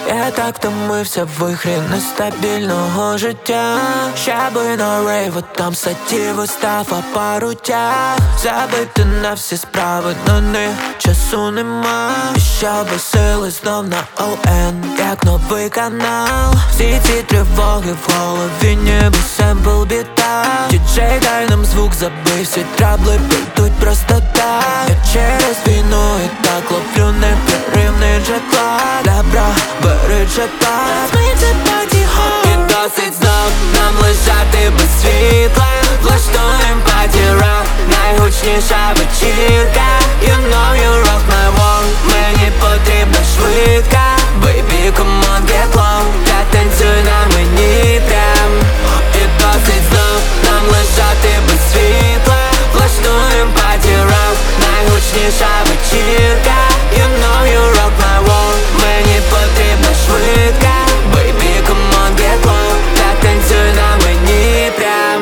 Я так втомився в вихрі нестабільного життя. Щаби на рейву, там сатів устав, а пару тяг забити на всі справи, на них часу нема. І щоби сили знов на ОН, як новий канал. Всі ці тривоги в голові, ніби семпл біта. Діджей, дай нам звук, забий всі трабли, підуть просто так. Я через війну і так ловлю непрерывний джетлаг. Добро, бери джетпак, змийте паті хоп. І досить знов нам лежати без світла. Влаштуєм паті-рок, найгучніша вечірка. You know you rock my world, мені потрібна швидка. Baby, come on, get low, та танцюй на мені прям. І досить знов нам лежати без світла. Влаштуєм паті-рок, найгучніша вечірка. You know you rock my world, мені потрібна швидка. Baby, come on, get low, та танцюй на мені прям.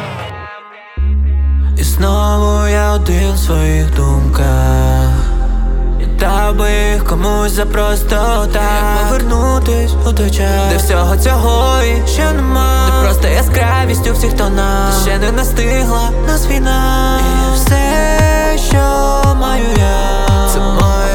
І знову я один в своїх думках. І дав би їх комусь за просто так. Як повернутись у той час, де всього цього і ще нема. Де просто яскравість у всіх тонах, де ще не настигла нас війна. І все, що маю я, це моє